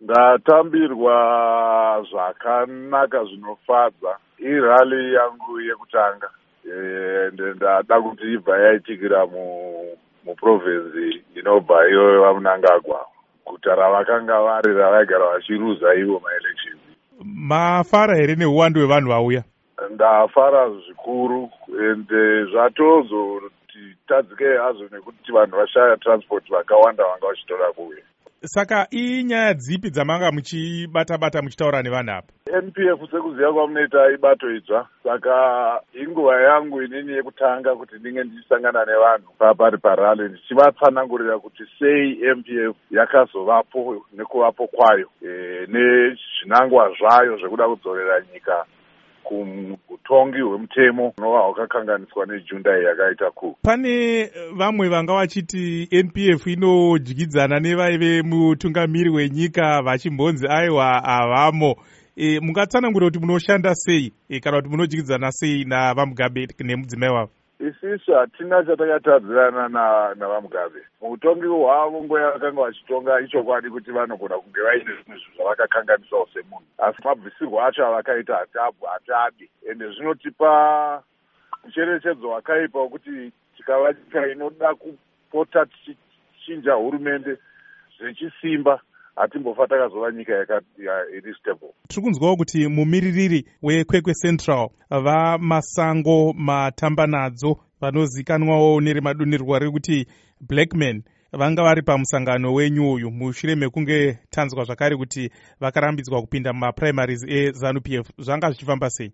Ndatambirwa zvakanaka zvinofadza. Irali yangu yekutanga. Ndada kuti ibva yaitikira muprovinsi inobva iyoyo vaMnangagwa. Guta ravakanga vari ravaigara vachiruza ivo maelection. Mafara here neuwandu hwevanhu vauya? Ndafara zvikuru ende zvatozoti tadzikei hazvo nekuti vanhu vashaya transport vakawanda vanga vachitora kuuya. Saka inyaya dzipi dzamanga muchibata-bata muchitaura nevanhu apa? NPF sekuziva kwamunoita ibato idzva, saka inguva yangu inini yekutanga kuti ndinge ndichisangana nevanhu papari parali ndichivatsanangurira kuti sei NPF yakazovapo nekuvapo kwayo nezvinangwa zvayo zvekuda kudzorera nyika kutongi hwemutemo unova hwakakanganiswa nejundai yakaita ku. Pane vamwe vanga vachiti NPF inodyidzana nevaive mutungamiri wenyika vachimbonzi aiwa havamo. Mungatsanangura kuti munoshanda sei kana kuti munodyidzana sei navaMugabe nemudzimai wavo? Isisu hatina chatakatadzirana navaMugabe. Muutongi hwavo nguva yakanga vachitonga ichokwadi kuti vanogona kunge vaine zvimwe zvavakakanganisawo semunhu. Asi mabvisirwo acho avakaita hatadi. Ende zvinotipa mucherechedzo wakaipa wekuti tikava nyika inoda kupota tichichinja hurumende zvechisimba hatimbofa takazova nyika iri stable. Tiri kunzwawo kuti mumiririri weKwekwe Central vaMasango Matambanadzo vanozikanwawo neremadonherwa rekuti Blackman vanga vari pamusangano wenyu uyu mushure mekunge tanzwa zvakare kuti vakarambidzwa kupinda mumaprimaries eZANU-PF. Zvanga zvichifamba sei?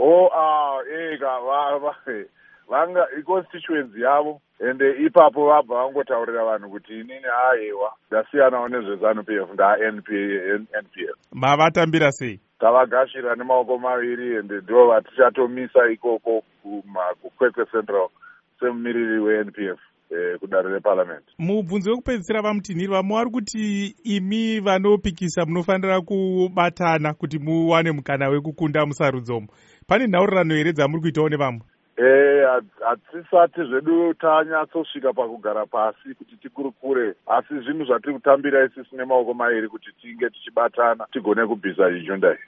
Vanga iconstituency yavo ende ipapo vabva vangotaurira vanhu kuti inini aiwa ndasiyanawo nezveZANU-PF nda-NPF. Mavatambira sei? Tavagashira nemaoko maviri ende ndivo vatichatomisa ikoko kuKwekwe Central semumiriri weNPF kudare reparliament. Mubvunzo wekupedzisira vamutinhiri vamwe vari kuti imi vanopikisa munofanira kubatana kuti muwane mukana wekukunda musarudzomo. Pane nhaurirano here dzamuri kuitawo nevamwe? Hatisati zvedu tanyatsosvika pakugara pasi kuti tikurukure, asi zvinhu zvatiri kutambira isusu nemaoko mairi kuti tinge tichibatana tigone kubvisa Hyundai.